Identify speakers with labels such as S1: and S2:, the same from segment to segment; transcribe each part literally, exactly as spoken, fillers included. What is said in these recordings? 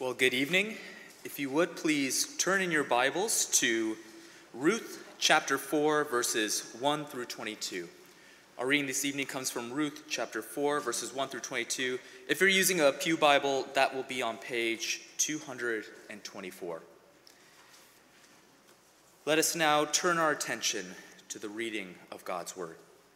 S1: Well, good evening. If you would please turn in your Bibles to Ruth chapter four, verses one through twenty-two. Our reading this evening comes from Ruth chapter four, verses one through twenty-two. If you're using a pew Bible, that will be on page two hundred twenty-four. Let us now turn our attention to the reading of God's word.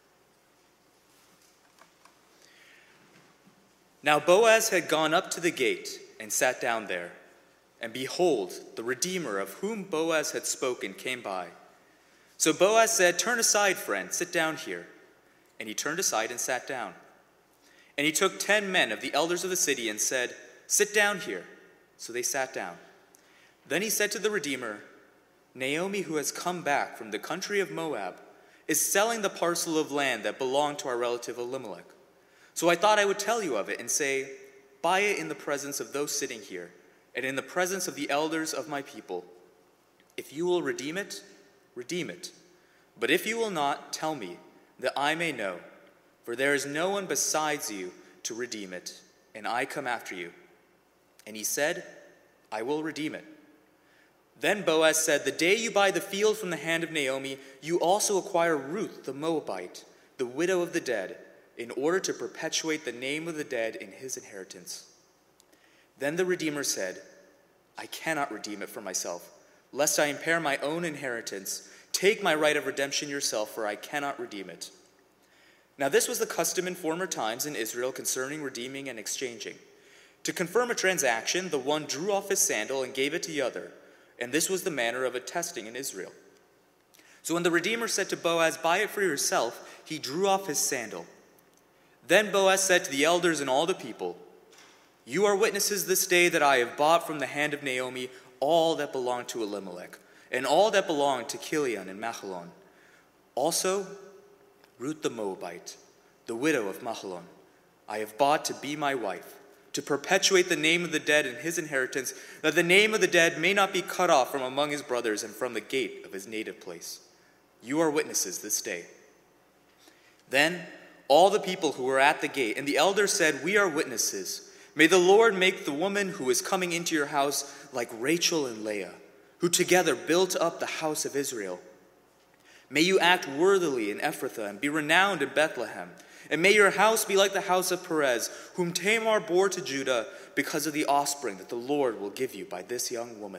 S1: Now Boaz had gone up to the gate and sat down there. And behold, the Redeemer of whom Boaz had spoken came by. So Boaz said, "Turn aside, friend, sit down here." And he turned aside and sat down. And he took ten men of the elders of the city and said, "Sit down here." So they sat down. Then he said to the Redeemer, "Naomi, who has come back from the country of Moab, is selling the parcel of land that belonged to our relative Elimelech. So I thought I would tell you of it and say, buy it in the presence of those sitting here, and in the presence of the elders of my people. If you will redeem it, redeem it. But if you will not, tell me, that I may know. For there is no one besides you to redeem it, and I come after you." And he said, "I will redeem it." Then Boaz said, "The day you buy the field from the hand of Naomi, you also acquire Ruth the Moabite, the widow of the dead, in order to perpetuate the name of the dead in his inheritance." Then the Redeemer said, "I cannot redeem it for myself, lest I impair my own inheritance. Take my right of redemption yourself, for I cannot redeem it." Now this was the custom in former times in Israel concerning redeeming and exchanging. To confirm a transaction, the one drew off his sandal and gave it to the other, and this was the manner of attesting in Israel. So when the Redeemer said to Boaz, "Buy it for yourself," he drew off his sandal. Then Boaz said to the elders and all the people, "You are witnesses this day that I have bought from the hand of Naomi all that belonged to Elimelech, and all that belonged to Chilion and Mahlon. Also Ruth the Moabite, the widow of Mahlon, I have bought to be my wife, to perpetuate the name of the dead in his inheritance, that the name of the dead may not be cut off from among his brothers and from the gate of his native place. You are witnesses this day." Then all the people who were at the gate and the elders said, "We are witnesses. May the Lord make the woman who is coming into your house like Rachel and Leah, who together built up the house of Israel. May you act worthily in Ephrathah and be renowned in Bethlehem. And may your house be like the house of Perez, whom Tamar bore to Judah, because of the offspring that the Lord will give you by this young woman."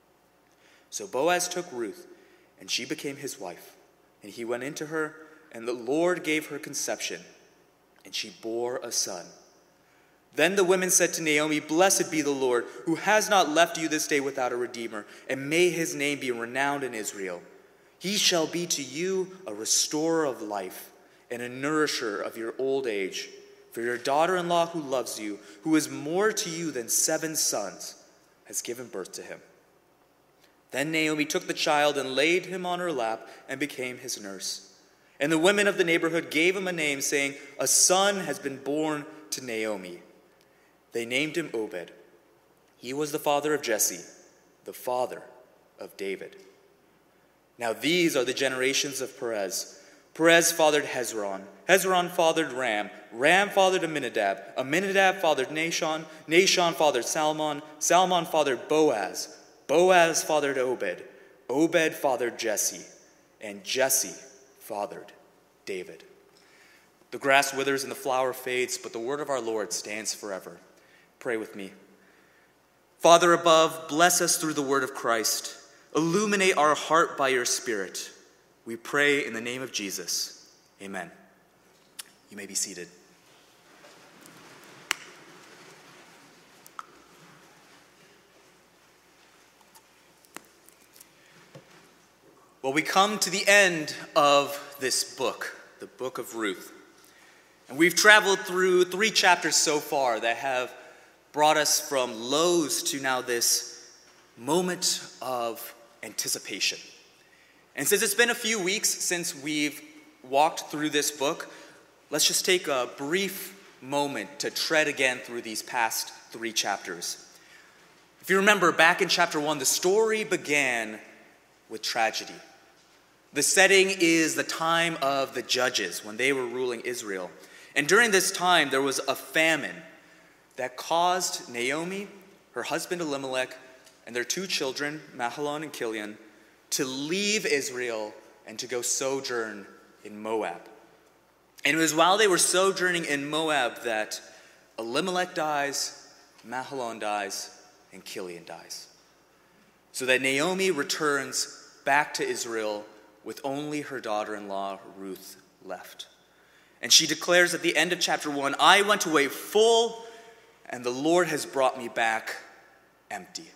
S1: So Boaz took Ruth, and she became his wife. And he went into her, and the Lord gave her conception, and she bore a son. Then the women said to Naomi, "Blessed be the Lord, who has not left you this day without a redeemer, and may his name be renowned in Israel. He shall be to you a restorer of life, and a nourisher of your old age. For your daughter-in-law who loves you, who is more to you than seven sons, has given birth to him." Then Naomi took the child and laid him on her lap and became his nurse. And the women of the neighborhood gave him a name, saying, "A son has been born to Naomi." They named him Obed. He was the father of Jesse, the father of David. Now these are the generations of Perez. Perez fathered Hezron. Hezron fathered Ram. Ram fathered Amminadab. Amminadab fathered Nahshon. Nahshon fathered Salmon. Salmon fathered Boaz. Boaz fathered Obed. Obed fathered Jesse. And Jesse fathered David. The grass withers and the flower fades, but the word of our Lord stands forever. Pray with me. Father above, bless us through the word of Christ. Illuminate our heart by your Spirit. We pray in the name of Jesus. Amen. You may be seated. Well, we come to the end of this book, the book of Ruth. And we've traveled through three chapters so far that have brought us from lows to now this moment of anticipation. And since it's been a few weeks since we've walked through this book, let's just take a brief moment to tread again through these past three chapters. If you remember, back in chapter one, the story began with tragedy. The setting is the time of the judges when they were ruling Israel. And during this time, there was a famine that caused Naomi, her husband Elimelech, and their two children, Mahlon and Chilion, to leave Israel and to go sojourn in Moab. And it was while they were sojourning in Moab that Elimelech dies, Mahlon dies, and Chilion dies. So that Naomi returns back to Israel with only her daughter-in-law Ruth left. And she declares at the end of chapter one, I went away full, and the Lord has brought me back empty.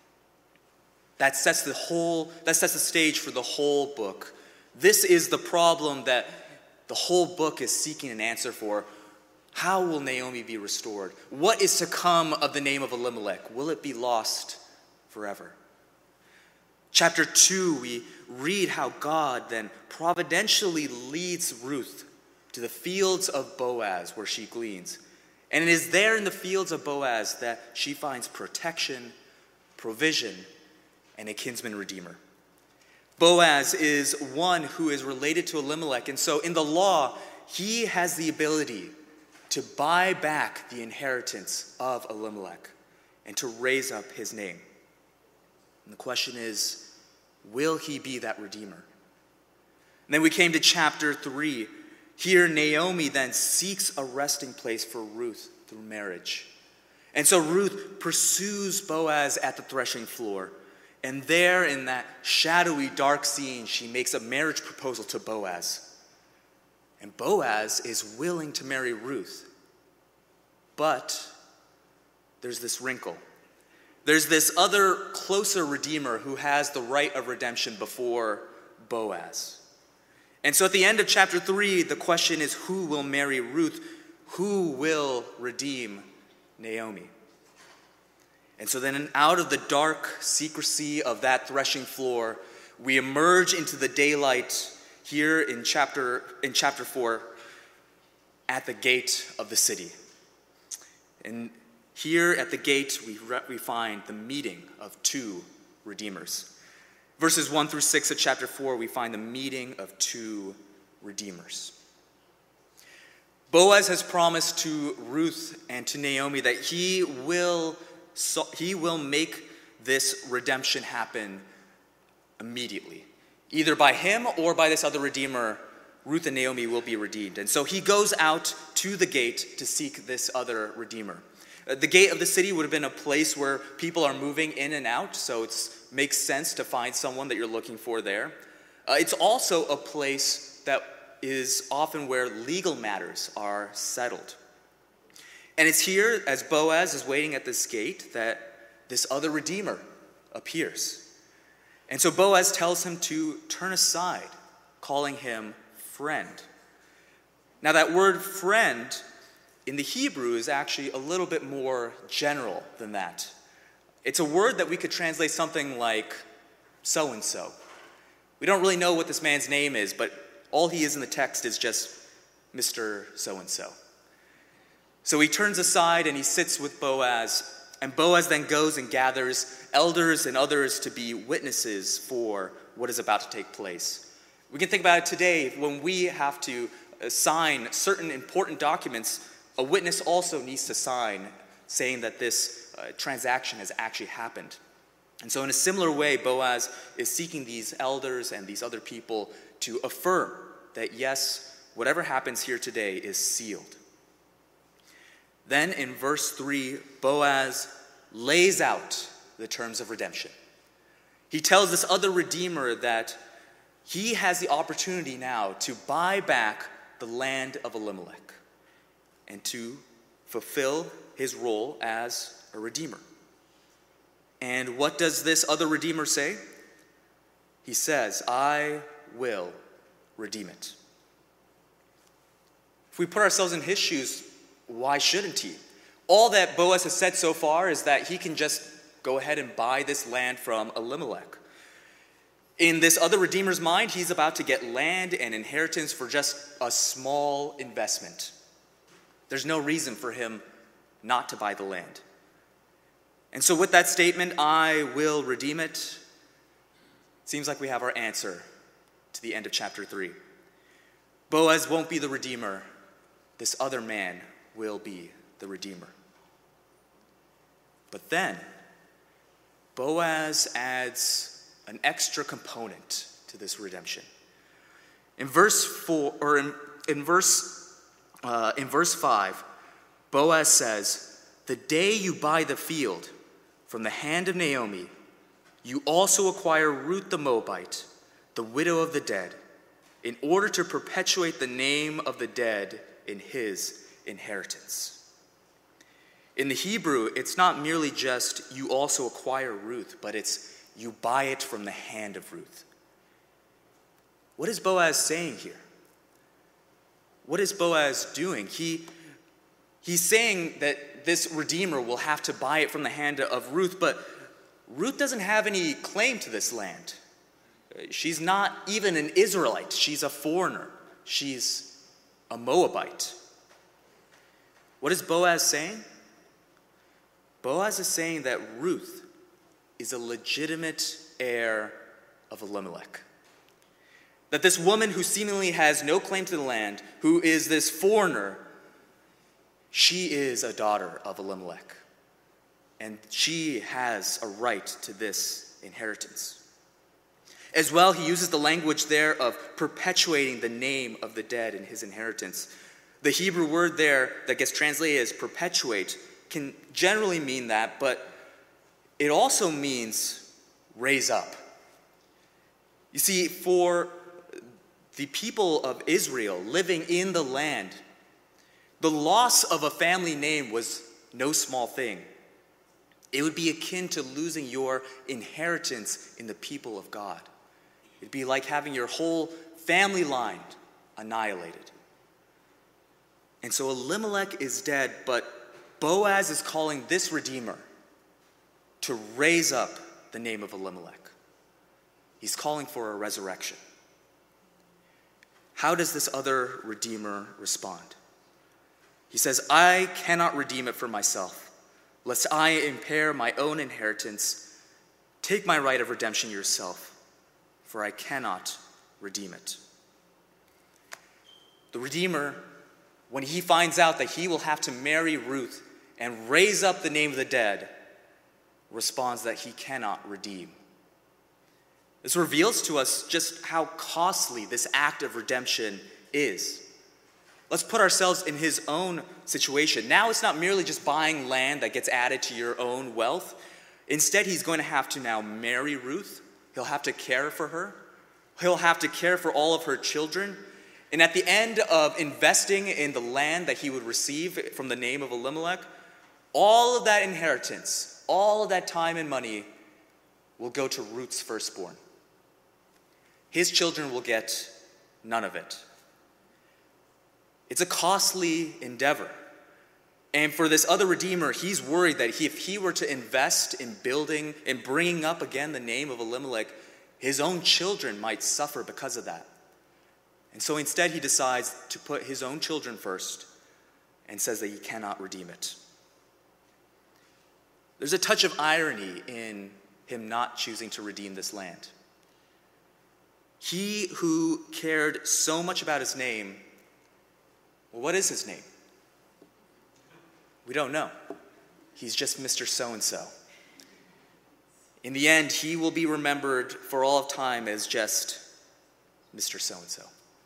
S1: That sets the whole, that sets the stage for the whole book. This is the problem that the whole book is seeking an answer for. How will Naomi be restored? What is to come of the name of Elimelech? Will it be lost forever? Chapter two, we read how God then providentially leads Ruth to the fields of Boaz where she gleans. And it is there in the fields of Boaz that she finds protection, provision, and a kinsman redeemer. Boaz is one who is related to Elimelech, and so in the law, he has the ability to buy back the inheritance of Elimelech and to raise up his name. And the question is, will he be that redeemer? And then we came to chapter three. Here, Naomi then seeks a resting place for Ruth through marriage. And so Ruth pursues Boaz at the threshing floor. And there in that shadowy, dark scene, she makes a marriage proposal to Boaz. And Boaz is willing to marry Ruth. But there's this wrinkle. There's this other closer redeemer who has the right of redemption before Boaz. And so at the end of chapter three, the question is, who will marry Ruth? Who will redeem Naomi? And so then out of the dark secrecy of that threshing floor, we emerge into the daylight here in chapter, in chapter four at the gate of the city. And here at the gate, we, re- we find the meeting of two redeemers. Verses one through six of chapter four, we find the meeting of two redeemers. Boaz has promised to Ruth and to Naomi that he will, so, he will make this redemption happen immediately. Either by him or by this other redeemer, Ruth and Naomi will be redeemed. And so he goes out to the gate to seek this other redeemer. The gate of the city would have been a place where people are moving in and out, so it makes sense to find someone that you're looking for there. Uh, it's also a place that is often where legal matters are settled. And it's here, as Boaz is waiting at this gate, that this other redeemer appears. And so Boaz tells him to turn aside, calling him friend. Now that word friend in the Hebrew is actually a little bit more general than that. It's a word that we could translate something like so-and-so. We don't really know what this man's name is, but all he is in the text is just Mister So-and-so. So he turns aside and he sits with Boaz, and Boaz then goes and gathers elders and others to be witnesses for what is about to take place. We can think about it today when we have to sign certain important documents. A witness also needs to sign saying that this uh, transaction has actually happened. And so in a similar way, Boaz is seeking these elders and these other people to affirm that yes, whatever happens here today is sealed. Then in verse three, Boaz lays out the terms of redemption. He tells this other redeemer that he has the opportunity now to buy back the land of Elimelech and to fulfill his role as a redeemer. And what does this other redeemer say? He says, I will redeem it. If we put ourselves in his shoes, why shouldn't he? All that Boaz has said so far is that he can just go ahead and buy this land from Elimelech. In this other redeemer's mind, he's about to get land and inheritance for just a small investment. There's no reason for him not to buy the land. And so with that statement, I will redeem it, it seems like we have our answer to the end of chapter three. Boaz won't be the redeemer. This other man will be the redeemer. But then, Boaz adds an extra component to this redemption. In verse four, or in, in verse uh, in verse five, Boaz says, "The day you buy the field from the hand of Naomi, you also acquire Ruth the Moabite, the widow of the dead, in order to perpetuate the name of the dead in his inheritance." In the Hebrew, it's not merely just you also acquire Ruth, but it's you buy it from the hand of Ruth. What is Boaz saying here? What is Boaz doing? He, he's saying that this Redeemer will have to buy it from the hand of Ruth, but Ruth doesn't have any claim to this land. She's not even an Israelite. She's a foreigner. She's a Moabite. What is Boaz saying? Boaz is saying that Ruth is a legitimate heir of Elimelech. That this woman who seemingly has no claim to the land, who is this foreigner, she is a daughter of Elimelech. And she has a right to this inheritance. As well, he uses the language there of perpetuating the name of the dead in his inheritance. The Hebrew word there that gets translated as perpetuate can generally mean that, but it also means raise up. You see, for the people of Israel living in the land, the loss of a family name was no small thing. It would be akin to losing your inheritance in the people of God. It'd be like having your whole family line annihilated. And so Elimelech is dead, but Boaz is calling this Redeemer to raise up the name of Elimelech. He's calling for a resurrection. How does this other Redeemer respond? He says, "I cannot redeem it for myself, lest I impair my own inheritance. Take my right of redemption yourself, for I cannot redeem it." The Redeemer, when he finds out that he will have to marry Ruth and raise up the name of the dead, responds that he cannot redeem. This reveals to us just how costly this act of redemption is. Let's put ourselves in his own situation. Now it's not merely just buying land that gets added to your own wealth. Instead, he's going to have to now marry Ruth. He'll have to care for her. He'll have to care for all of her children. And at the end of investing in the land that he would receive from the name of Elimelech, all of that inheritance, all of that time and money will go to Ruth's firstborn. His children will get none of it. It's a costly endeavor. And for this other Redeemer, he's worried that he, if he were to invest in building and bringing up again the name of Elimelech, his own children might suffer because of that. And so instead he decides to put his own children first and says that he cannot redeem it. There's a touch of irony in him not choosing to redeem this land. He who cared so much about his name, well, what is his name? We don't know. He's just Mister So-and-so. In the end, he will be remembered for all of time as just Mister So-and-so.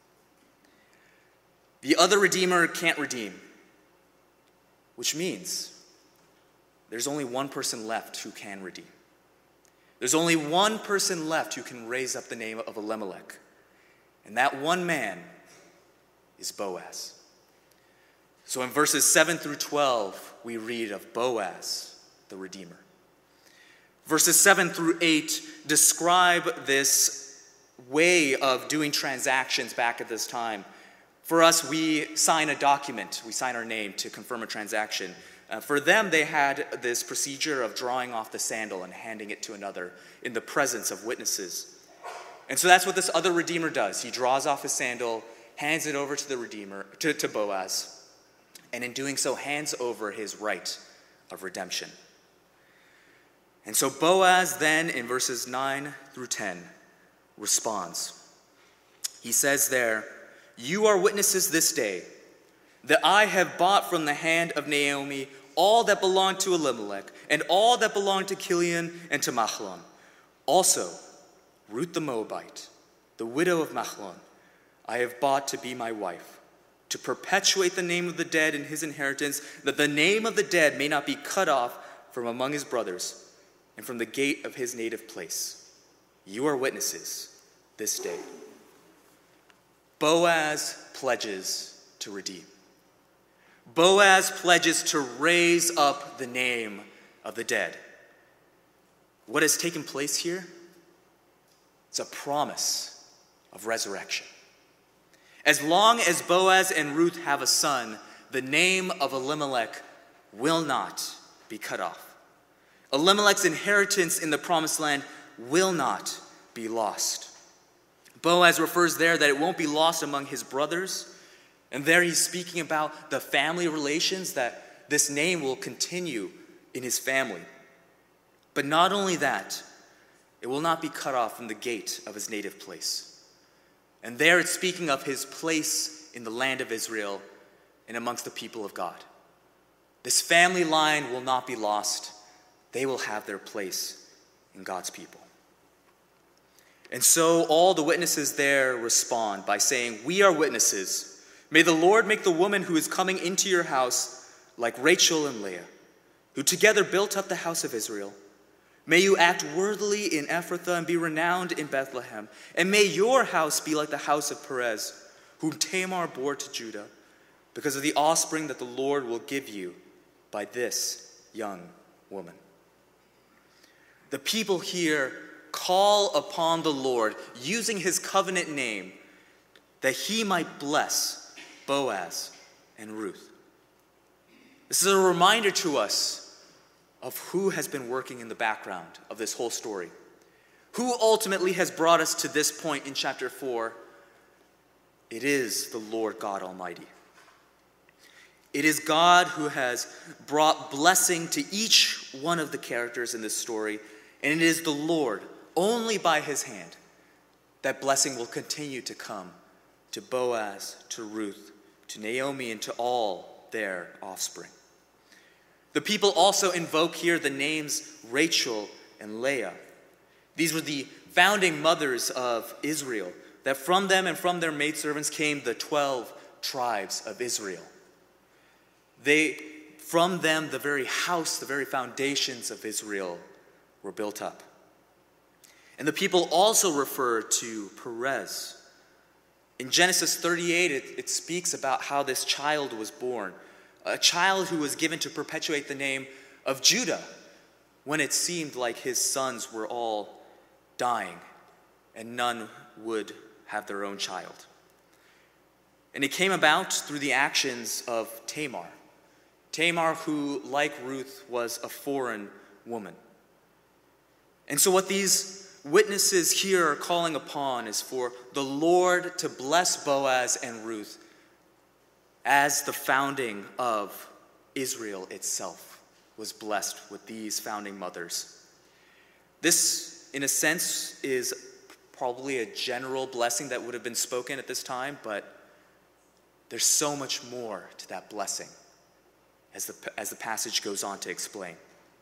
S1: The other Redeemer can't redeem, which means there's only one person left who can redeem. There's only one person left who can raise up the name of Elimelech. And that one man is Boaz. So in verses seven through twelve, we read of Boaz, the Redeemer. Verses seven through eight describe this way of doing transactions back at this time. For us, we sign a document. We sign our name to confirm a transaction. Uh, for them, they had this procedure of drawing off the sandal and handing it to another in the presence of witnesses. And so that's what this other Redeemer does. He draws off his sandal, hands it over to the Redeemer, to, to Boaz, and in doing so, hands over his right of redemption. And so Boaz then, in verses nine through ten, responds. He says there, "You are witnesses this day that I have bought from the hand of Naomi all that belonged to Elimelech, and all that belonged to Chilion and to Mahlon. Also, Ruth the Moabite, the widow of Mahlon, I have bought to be my wife, to perpetuate the name of the dead in his inheritance, that the name of the dead may not be cut off from among his brothers and from the gate of his native place. You are witnesses this day. Boaz pledges to redeem. Boaz pledges to raise up the name of the dead. What has taken place here? It's a promise of resurrection. As long as Boaz and Ruth have a son, the name of Elimelech will not be cut off. Elimelech's inheritance in the promised land will not be lost. Boaz refers there that it won't be lost among his brothers. And there he's speaking about the family relations, that this name will continue in his family. But not only that, it will not be cut off from the gate of his native place. And there it's speaking of his place in the land of Israel and amongst the people of God. This family line will not be lost. They will have their place in God's people. And so all the witnesses there respond by saying, we are witnesses. May the Lord make the woman who is coming into your house like Rachel and Leah, who together built up the house of Israel. May you act worthily in Ephrathah and be renowned in Bethlehem. And may your house be like the house of Perez, whom Tamar bore to Judah, because of the offspring that the Lord will give you by this young woman. The people here call upon the Lord, using his covenant name, that he might bless Boaz and Ruth. This is a reminder to us of who has been working in the background of this whole story. Who ultimately has brought us to this point in chapter four? It is the Lord God Almighty. It is God who has brought blessing to each one of the characters in this story, and it is the Lord, only by his hand, that blessing will continue to come to Boaz, to Ruth, to Naomi, and to all their offspring. The people also invoke here the names Rachel and Leah. These were the founding mothers of Israel, that from them and from their maidservants came the twelve tribes of Israel. They, from them, the very house, the very foundations of Israel were built up. And the people also refer to Perez. In Genesis thirty-eight, it, it speaks about how this child was born, a child who was given to perpetuate the name of Judah when it seemed like his sons were all dying and none would have their own child. And it came about through the actions of Tamar. Tamar, who, like Ruth, was a foreign woman. And so what these witnesses here are calling upon is for the Lord to bless Boaz and Ruth as the founding of Israel itself was blessed with these founding mothers. This, in a sense, is probably a general blessing that would have been spoken at this time, but there's so much more to that blessing as the, as the passage goes on to explain.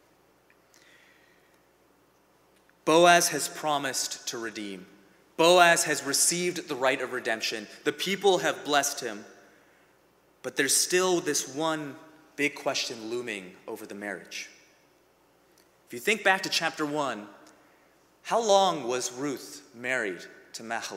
S1: Boaz has promised to redeem. Boaz has received the right of redemption. The people have blessed him. But there's still this one big question looming over the marriage. If you think back to chapter one, how long was Ruth married to Mahlon?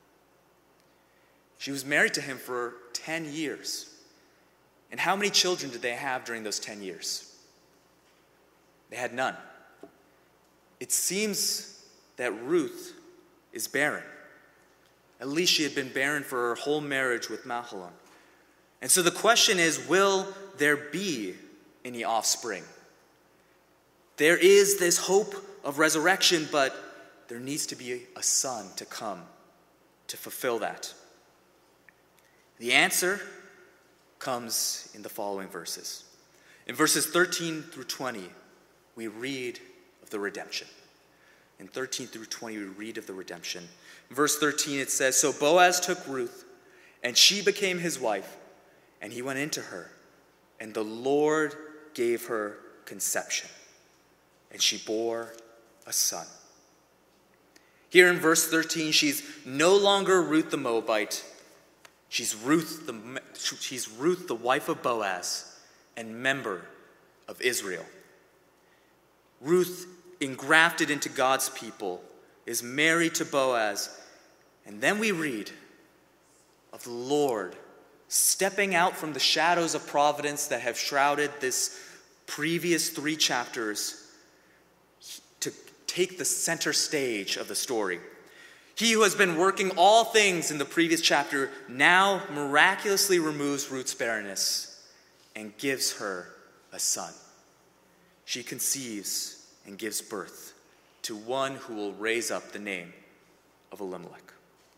S1: She was married to him for ten years. And how many children did they have during those ten years? They had none. It seems that Ruth is barren. At least she had been barren for her whole marriage with Mahlon. And so the question is, will there be any offspring? There is this hope of resurrection, but there needs to be a son to come to fulfill that. The answer comes in the following verses. In verses thirteen through twenty, we read of the redemption. In thirteen through twenty, we read of the redemption. In verse thirteen, it says, "So Boaz took Ruth, and she became his wife, and he went into her, and the Lord gave her conception, and she bore a son. Here in verse thirteen, she's no longer Ruth the Moabite. She's Ruth the, she's Ruth, the wife of Boaz and member of Israel. Ruth, engrafted into God's people, is married to Boaz. And then we read of the Lord stepping out from the shadows of providence that have shrouded this previous three chapters to take the center stage of the story. He who has been working all things in the previous chapter now miraculously removes Ruth's barrenness and gives her a son. She conceives and gives birth to one who will raise up the name of Elimelech.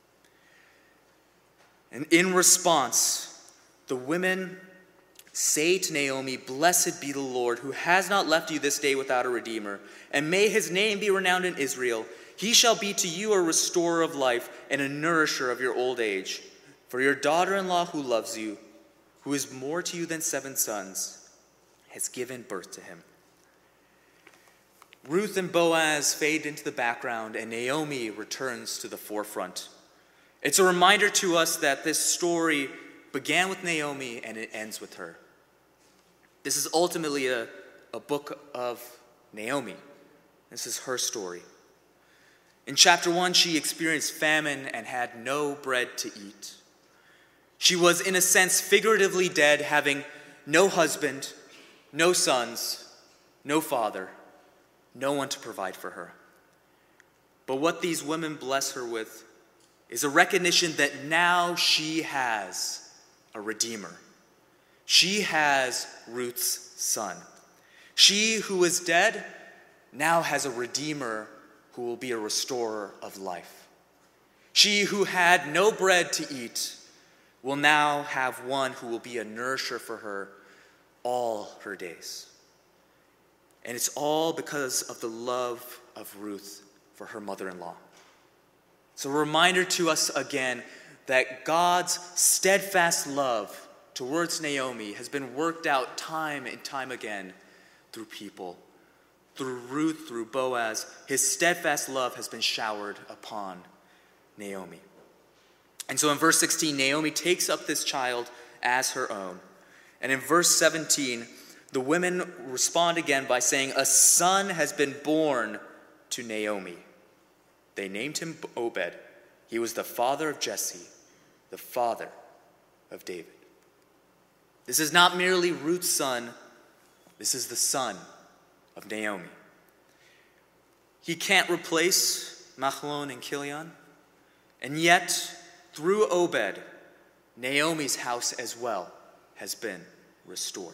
S1: And in response, the women say to Naomi, "Blessed be the Lord, who has not left you this day without a redeemer, and may his name be renowned in Israel. He shall be to you a restorer of life and a nourisher of your old age. For your daughter-in-law who loves you, who is more to you than seven sons, has given birth to him." Ruth and Boaz fade into the background, and Naomi returns to the forefront. It's a reminder to us that this story began with Naomi and it ends with her. This is ultimately a, a book of Naomi. This is her story. In chapter one, she experienced famine and had no bread to eat. She was, in a sense, figuratively dead, having no husband, no sons, no father, no one to provide for her. But what these women bless her with is a recognition that now she has a redeemer. She has Ruth's son. She who was dead now has a redeemer who will be a restorer of life. She who had no bread to eat will now have one who will be a nourisher for her all her days. And it's all because of the love of Ruth for her mother-in-law. It's a reminder to us again that God's steadfast love towards Naomi has been worked out time and time again through people. Through Ruth, through Boaz, his steadfast love has been showered upon Naomi. And so in verse sixteen, Naomi takes up this child as her own. And in verse seventeen, the women respond again by saying, "A son has been born to Naomi." They named him Obed. He was the father of Jesse, the father of David. This is not merely Ruth's son. This is the son of Naomi. He can't replace Mahlon and Chilion. And yet, through Obed, Naomi's house as well has been restored.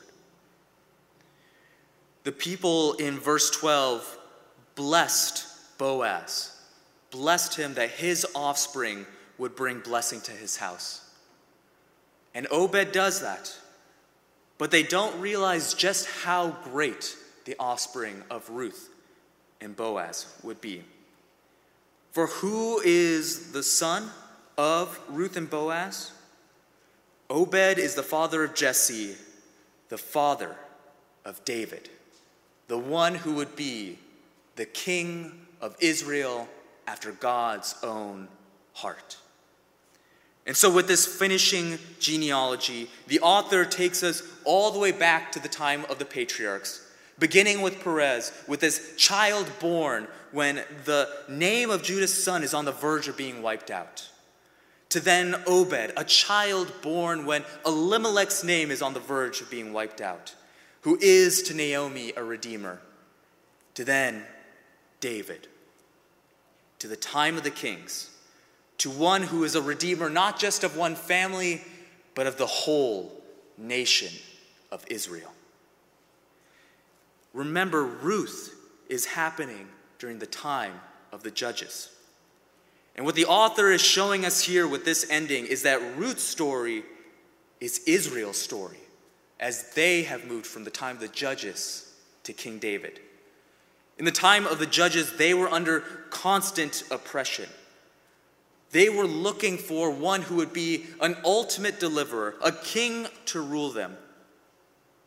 S1: The people in verse twelve blessed Boaz, blessed him that his offspring would bring blessing to his house. And Obed does that. But they don't realize just how great the offspring of Ruth and Boaz would be. For who is the son of Ruth and Boaz? Obed is the father of Jesse, the father of David, the one who would be the king of Israel after God's own heart. And so with this finishing genealogy, the author takes us all the way back to the time of the patriarchs, beginning with Perez, with this child born when the name of Judah's son is on the verge of being wiped out. To then Obed, a child born when Elimelech's name is on the verge of being wiped out, who is to Naomi a redeemer. To then David, to the time of the kings, to one who is a redeemer not just of one family, but of the whole nation of Israel. Remember, Ruth is happening during the time of the judges. And what the author is showing us here with this ending is that Ruth's story is Israel's story, as they have moved from the time of the judges to King David. In the time of the judges, they were under constant oppression. They were looking for one who would be an ultimate deliverer, a king to rule them.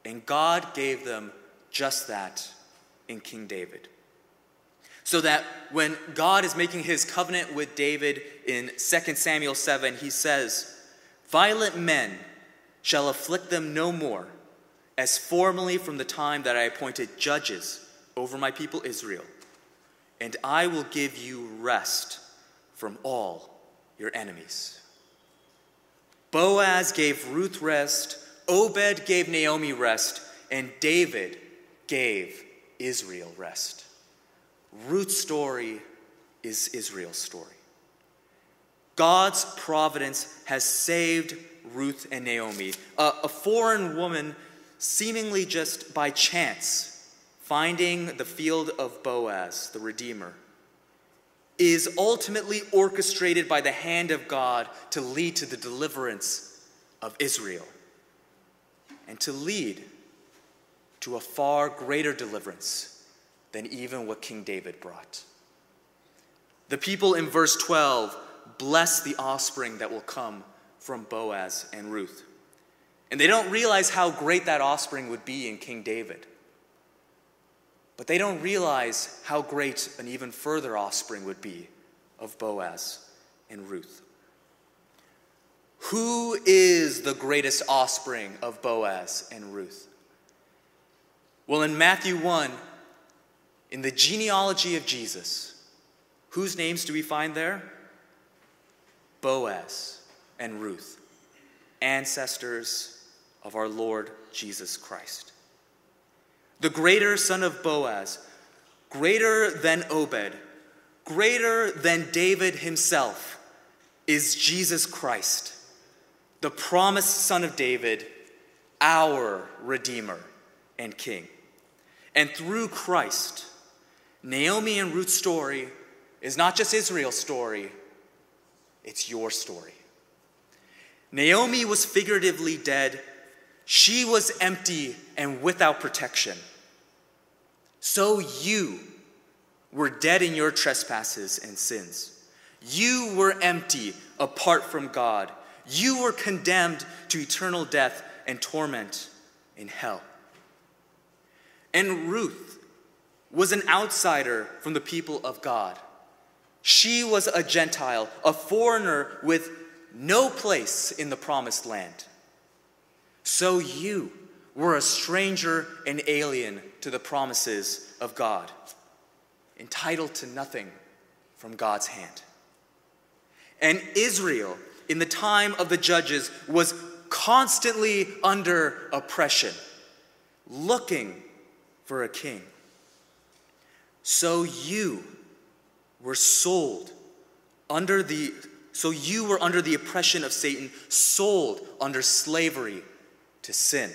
S1: And God gave them just that in King David. So that when God is making his covenant with David in Second Samuel seven, he says, "Violent men shall afflict them no more, as formerly from the time that I appointed judges over my people Israel. And I will give you rest from all your enemies." Boaz gave Ruth rest, Obed gave Naomi rest, and David gave Israel rest. Ruth's story is Israel's story. God's providence has saved Ruth and Naomi, a, a foreign woman seemingly just by chance finding the field of Boaz, the Redeemer, is ultimately orchestrated by the hand of God to lead to the deliverance of Israel and to lead to a far greater deliverance than even what King David brought. The people in verse twelve bless the offspring that will come from Boaz and Ruth. And they don't realize how great that offspring would be in King David. But they don't realize how great an even further offspring would be of Boaz and Ruth. Who is the greatest offspring of Boaz and Ruth? Well, in Matthew one, in the genealogy of Jesus, whose names do we find there? Boaz and Ruth, ancestors of our Lord Jesus Christ. The greater son of Boaz, greater than Obed, greater than David himself, is Jesus Christ, the promised son of David, our Redeemer and King. And through Christ, Naomi and Ruth's story is not just Israel's story, it's your story. Naomi was figuratively dead. She was empty and without protection. So you were dead in your trespasses and sins. You were empty apart from God. You were condemned to eternal death and torment in hell. And Ruth was an outsider from the people of God. She was a Gentile, a foreigner with no place in the promised land. So you were a stranger and alien to the promises of God, entitled to nothing from God's hand. And Israel, in the time of the judges, was constantly under oppression, looking for a king. So you were sold under the so you were under the oppression of Satan, sold under slavery to sin.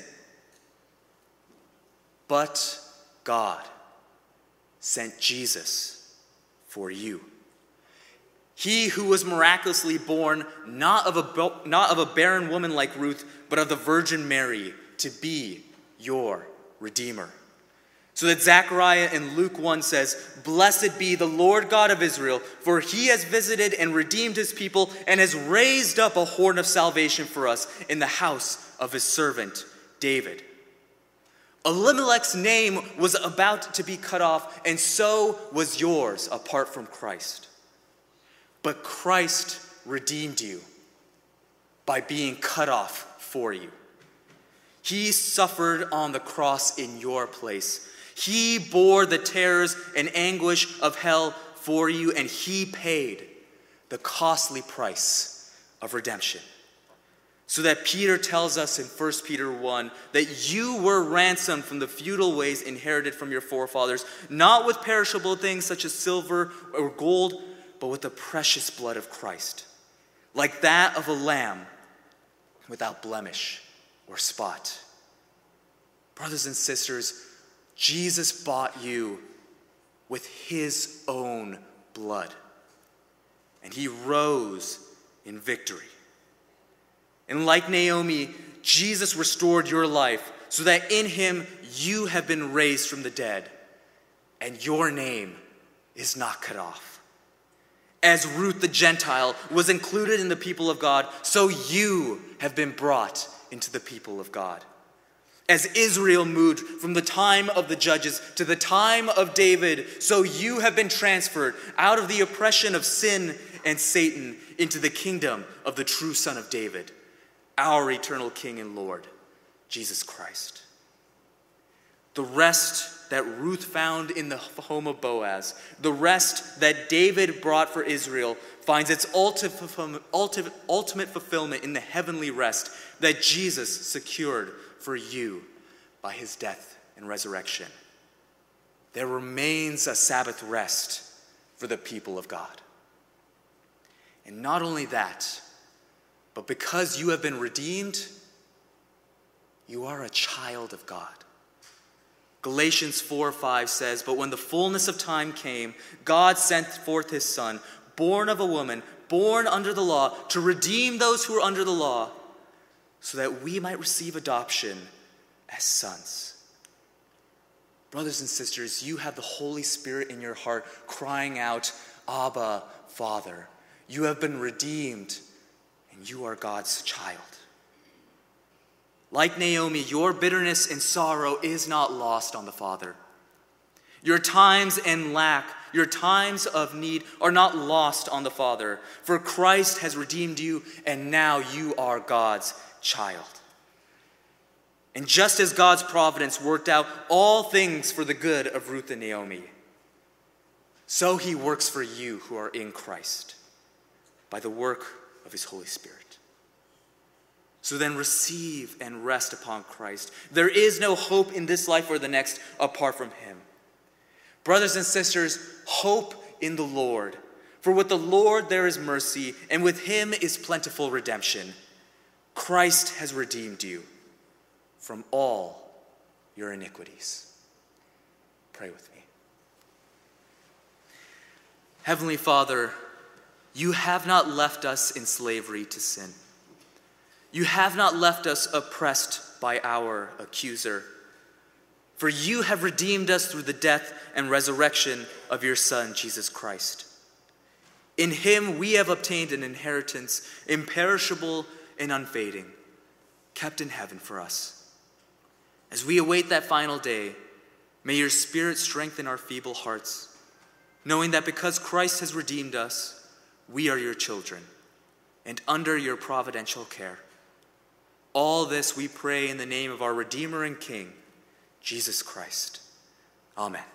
S1: But God sent Jesus for you. He who was miraculously born not of a not of a barren woman like Ruth, but of the Virgin Mary, to be your Redeemer. So that Zechariah in Luke one says, "Blessed be the Lord God of Israel, for he has visited and redeemed his people and has raised up a horn of salvation for us in the house of his servant David." Elimelech's name was about to be cut off, and so was yours apart from Christ. But Christ redeemed you by being cut off for you. He suffered on the cross in your place. He bore the terrors and anguish of hell for you, and he paid the costly price of redemption. So that Peter tells us in First Peter one that you were ransomed from the futile ways inherited from your forefathers, not with perishable things such as silver or gold, but with the precious blood of Christ, like that of a lamb without blemish or spot. Brothers and sisters, Jesus bought you with his own blood, and he rose in victory. And like Naomi, Jesus restored your life so that in him you have been raised from the dead, and your name is not cut off. As Ruth the Gentile was included in the people of God, so you have been brought into the people of God. As Israel moved from the time of the judges to the time of David, so you have been transferred out of the oppression of sin and Satan into the kingdom of the true Son of David, our eternal King and Lord, Jesus Christ. The rest that Ruth found in the home of Boaz, the rest that David brought for Israel, finds its ultimate, ultimate fulfillment in the heavenly rest that Jesus secured for you by his death and resurrection. There remains a Sabbath rest for the people of God. And not only that, but because you have been redeemed, you are a child of God. Galatians four five says, "But when the fullness of time came, God sent forth his Son, born of a woman, born under the law, to redeem those who are under the law, so that we might receive adoption as sons." Brothers and sisters, you have the Holy Spirit in your heart crying out, "Abba, Father." You have been redeemed, and you are God's child. Like Naomi, your bitterness and sorrow is not lost on the Father. Your times and lack, your times of need are not lost on the Father, for Christ has redeemed you, and now you are God's child. And just as God's providence worked out all things for the good of Ruth and Naomi, so he works for you who are in Christ by the work of his Holy Spirit. So then receive and rest upon Christ. There is no hope in this life or the next apart from him. Brothers and sisters, hope in the Lord. For with the Lord there is mercy, and with him is plentiful redemption. Christ has redeemed you from all your iniquities. Pray with me. Heavenly Father, you have not left us in slavery to sin. You have not left us oppressed by our accuser. For you have redeemed us through the death and resurrection of your Son, Jesus Christ. In him we have obtained an inheritance, imperishable and unfading, kept in heaven for us. As we await that final day, may your Spirit strengthen our feeble hearts, knowing that because Christ has redeemed us, we are your children and under your providential care. All this we pray in the name of our Redeemer and King, Jesus Christ. Amen.